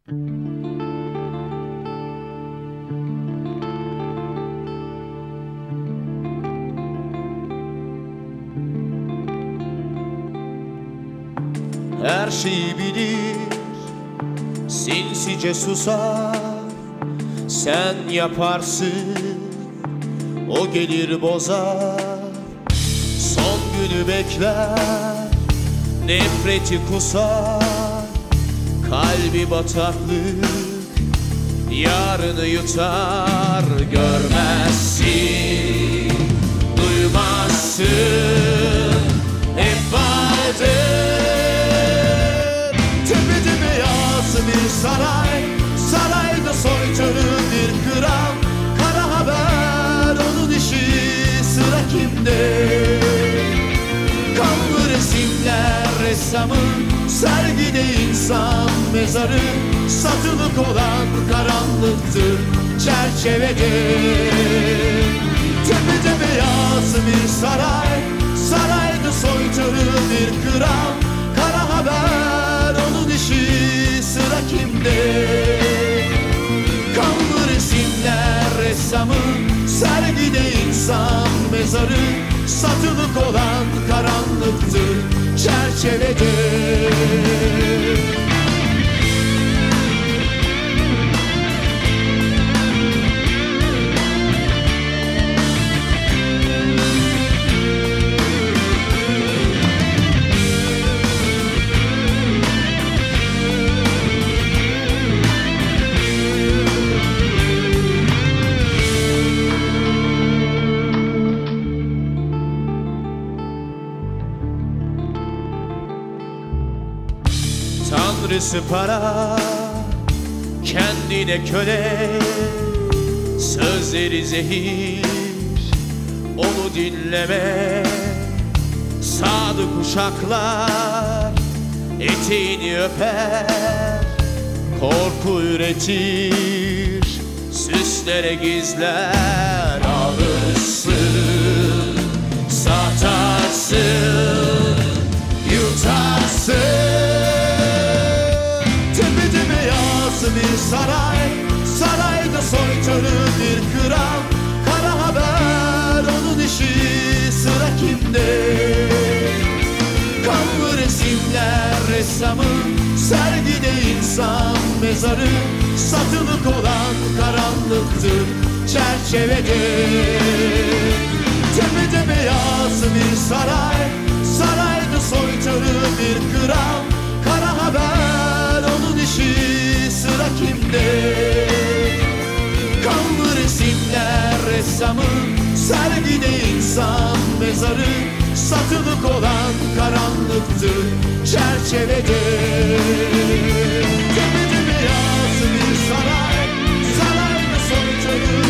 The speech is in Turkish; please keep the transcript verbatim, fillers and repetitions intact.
Her şeyi bilir, sinsice susar. Sen yaparsın, o gelir bozar. Son günü bekler, nefreti kusar. Kalbi bataklık, yarını yutar. Görmezsin, duymazsın, hep vardır. Tepede beyaz bir saray, sarayda soytarı bir kral. Kara haber onun işi, sıra kimde? Kanlı resimler ressamın, sergide insan mezarı. Satılık olan karanlıktır çerçevede. Tepede beyaz bir saray, sarayda soytarı bir kral. Kara haber onun işi, sıra kimde? Kanlı resimler ressamın, sergide insan mezarı. Satılık olan karanlıktır çerçevede. Tanrısı para, kendine köle. Sözleri zehir, onu dinleme. Sadık uşaklar eteğini öper. Korku üretir, süslere gizler. Alırsın, satarsın, yutarsın. Bir saray, sarayda soytarı bir kral. Kara haber onun işi, sıra kimde? Kanlı resimler ressamın, sergide insan mezarı. Satılık olan karanlıktır çerçevede. Tepede beyaz bir saray, sarayda soytarı bir kral. Kara haber onun işi, sıra kimde? Kanlı resimler ressamın, sergide insan mezarı. Satılık olan karanlıktır çerçevede. Tepede beyaz bir saray, sarayda soytarı